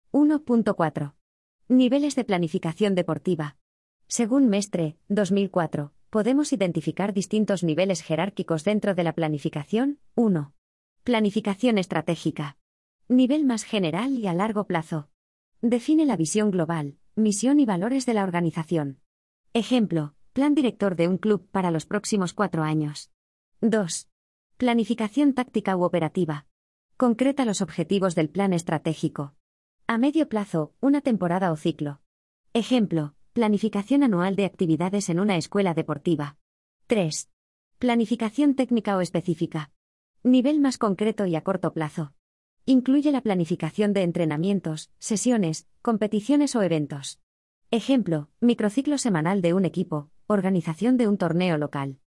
1.4. Niveles de planificación deportiva. Según Mestre, 2004, podemos identificar distintos niveles jerárquicos dentro de la planificación. 1. Planificación estratégica. Nivel más general y a largo plazo. Define la visión global, misión y valores de la organización. Ejemplo, plan director de un club para los próximos 4 años. 2. Planificación táctica u operativa. Concreta los objetivos del plan estratégico. A medio plazo, una temporada o ciclo. Ejemplo, planificación anual de actividades en una escuela deportiva. 3. Planificación técnica o específica. Nivel más concreto y a corto plazo. Incluye la planificación de entrenamientos, sesiones, competiciones o eventos. Ejemplo, microciclo semanal de un equipo, organización de un torneo local.